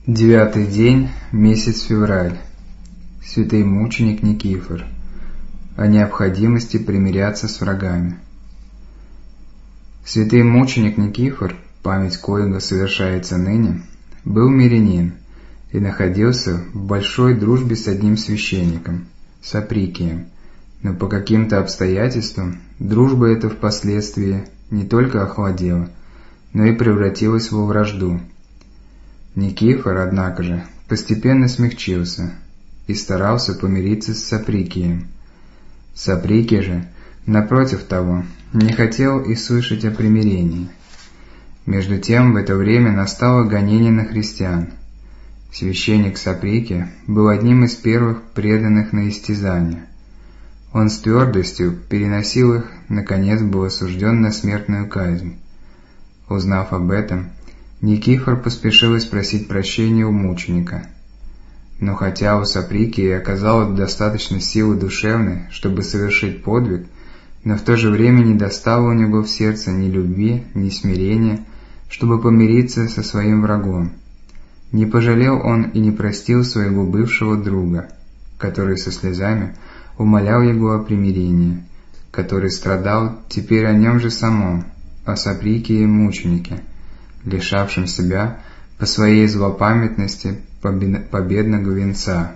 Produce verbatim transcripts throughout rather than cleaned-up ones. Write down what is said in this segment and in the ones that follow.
Девятый день, месяц февраль. Святый мученик Никифор. О необходимости примиряться с врагами. Святый мученик Никифор, память коего совершается ныне, был мирянин и находился в большой дружбе с одним священником, Саприкием, но по каким-то обстоятельствам дружба эта впоследствии не только охладела, но и превратилась во вражду. Никифор, однако же, постепенно смягчился и старался помириться с Саприкием. Саприкий же, напротив того, не хотел и слышать о примирении. Между тем, в это время настало гонение на христиан. Священник Саприкий был одним из первых преданных на истязание. Он с твердостью переносил их, наконец был осужден на смертную казнь. Узнав об этом, Никифор поспешил спросить прощения у мученика. Но хотя у Саприкия оказалось достаточно силы душевной, чтобы совершить подвиг, но в то же время не достало у него в сердце ни любви, ни смирения, чтобы помириться со своим врагом. Не пожалел он и не простил своего бывшего друга, который со слезами умолял его о примирении, который страдал теперь о нем же самом, о Саприкии мученике, лишавшим себя по своей злопамятности победного венца.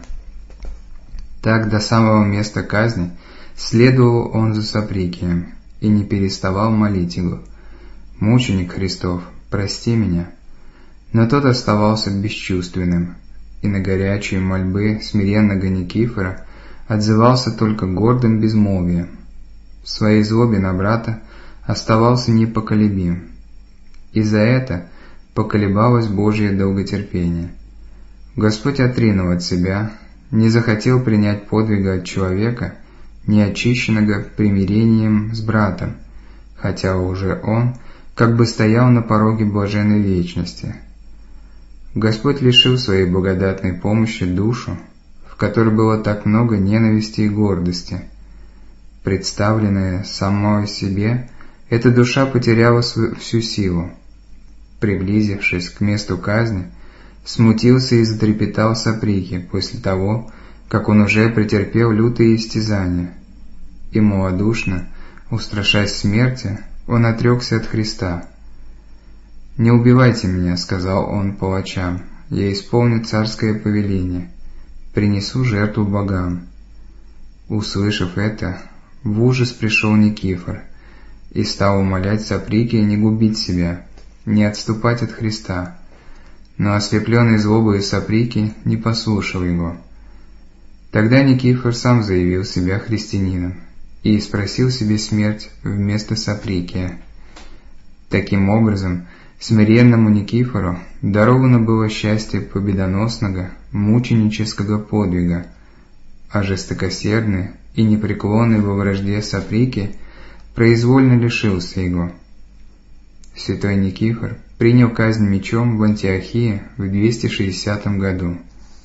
Так до самого места казни следовал он за Саприкием и не переставал молить его: «Мученик Христов, прости меня». Но тот оставался бесчувственным, и на горячие мольбы смиренного Никифора отзывался только гордым безмолвием. В своей злобе на брата оставался непоколебим. И за это поколебалось Божье долготерпение. Господь отринул от себя, не захотел принять подвига от человека, не очищенного примирением с братом, хотя уже он как бы стоял на пороге блаженной вечности. Господь лишил своей благодатной помощи душу, в которой было так много ненависти и гордости. Представленная самой себе, эта душа потеряла всю силу. Приблизившись к месту казни, смутился и затрепетал Саприкий после того, как он уже претерпел лютые истязания. И малодушно, устрашась смерти, он отрекся от Христа. «Не убивайте меня», — сказал он палачам, — «я исполню царское повеление, принесу жертву богам». Услышав это, в ужас пришел Никифор и стал умолять Саприкия не губить себя, не отступать от Христа. Но ослепленный злобой Саприкий не послушал его. Тогда Никифор сам заявил себя христианином и спросил себе смерть вместо Саприкия. Таким образом, смиренному Никифору даровано было счастье победоносного мученического подвига, а жестокосердный и непреклонный во вражде Саприкий произвольно лишился его. Святой Никифор принял казнь мечом в Антиохии в двести шестидесятом году.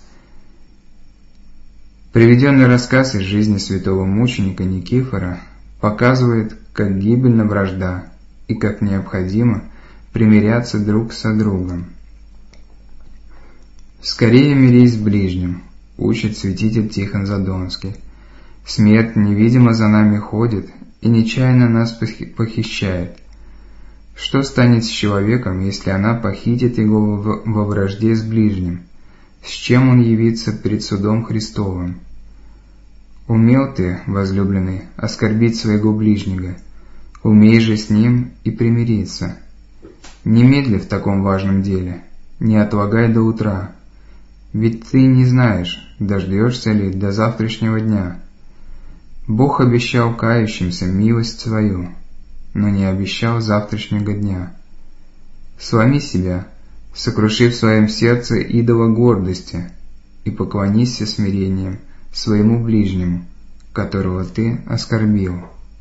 Приведенный рассказ из жизни святого мученика Никифора показывает, как гибельна вражда и как необходимо примиряться друг со другом. «Скорее мирись с ближним», — учит святитель Тихон Задонский. «Смерть невидимо за нами ходит и нечаянно нас похищает. Что станет с человеком, если она похитит его во вражде с ближним? С чем он явится перед судом Христовым? Умел ты, возлюбленный, оскорбить своего ближнего, умей же с ним и примириться. Немедли в таком важном деле, не отлагай до утра, ведь ты не знаешь, дождешься ли до завтрашнего дня. Бог обещал кающимся милость свою, но не обещал завтрашнего дня. Сломи себя, сокруши в своем сердце идола гордости, и поклонись со смирением своему ближнему, которого ты оскорбил.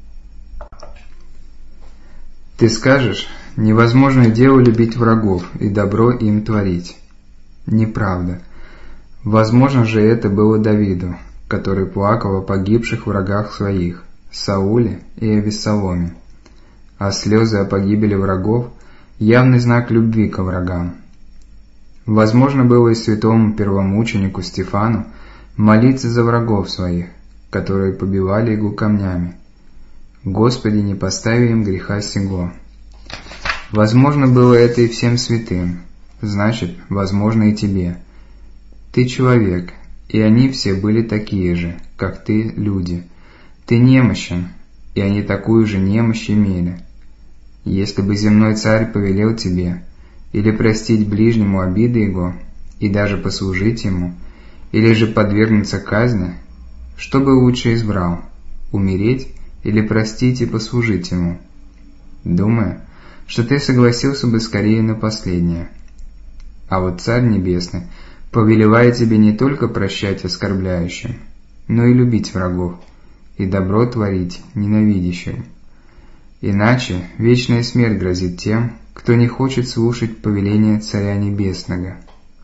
Ты скажешь: невозможно дело любить врагов и добро им творить. Неправда. Возможно же это было Давиду, который плакал о погибших врагах своих, Сауле и Авессаломе. А слезы о погибели врагов – явный знак любви ко врагам. Возможно было и святому первомученику Стефану молиться за врагов своих, которые побивали его камнями. Господи, не постави им греха сего. Возможно было это и всем святым, значит, возможно и тебе. Ты человек, и они все были такие же, как ты, люди. Ты немощен, и они такую же немощь имели. Если бы земной царь повелел тебе или простить ближнему обиды его, и даже послужить ему, или же подвергнуться казни, что бы лучше избрал, умереть или простить и послужить ему? Думаю, что ты согласился бы скорее на последнее. А вот Царь Небесный повелевает тебе не только прощать оскорбляющим, но и любить врагов, и добро творить ненавидящим. Иначе вечная смерть грозит тем, кто не хочет слушать повеления Царя Небесного.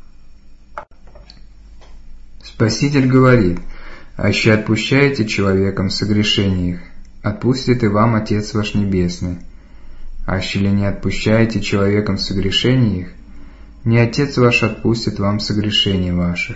Спаситель говорит: «Аще отпущаете человекам согрешения их, отпустит и вам Отец ваш Небесный. Аще ли не отпущаете человекам согрешения их, не Отец ваш отпустит вам согрешения ваших».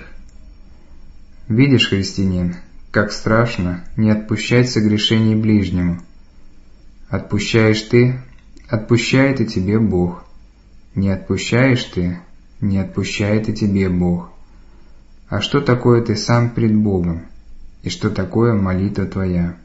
Видишь, христианин, как страшно не отпущать согрешений ближнему. Отпущаешь ты, отпущает и тебе Бог. Не отпущаешь ты, не отпущает и тебе Бог. А что такое ты сам пред Богом? И что такое молитва твоя?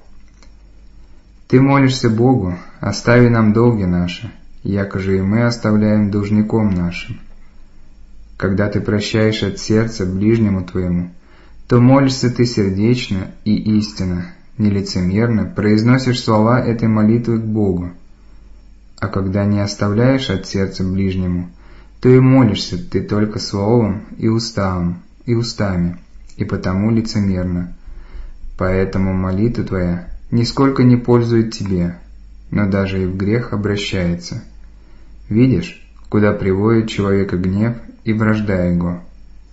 Ты молишься Богу: «Остави нам долги наши, яко же и мы оставляем должником нашим». Когда ты прощаешь от сердца ближнему твоему, то молишься ты сердечно и истинно, нелицемерно произносишь слова этой молитвы к Богу. А когда не оставляешь от сердца ближнему, то и молишься ты только словом и устам, и устами, и потому лицемерно. Поэтому молитва твоя нисколько не пользует тебе, но даже и в грех обращается. Видишь, куда приводит человека гнев и вражда его?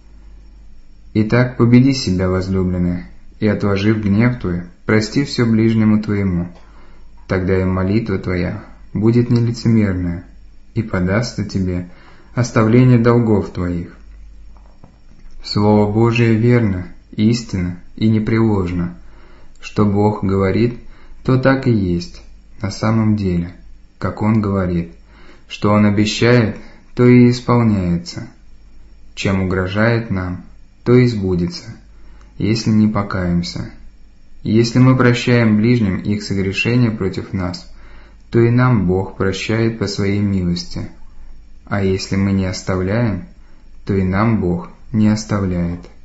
Итак, победи себя, возлюбленный, и, отложив гнев твой, прости все ближнему твоему. Тогда и молитва твоя будет нелицемерная, и подастся тебе оставление долгов твоих. Слово Божие верно, истинно и непреложно. Что Бог говорит, то так и есть, на самом деле, как Он говорит. Что Он обещает, то и исполняется. Чем угрожает нам, то и сбудется, если не покаемся. Если мы прощаем ближним их согрешения против нас, то и нам Бог прощает по Своей милости. А если мы не оставляем, то и нам Бог не оставляет.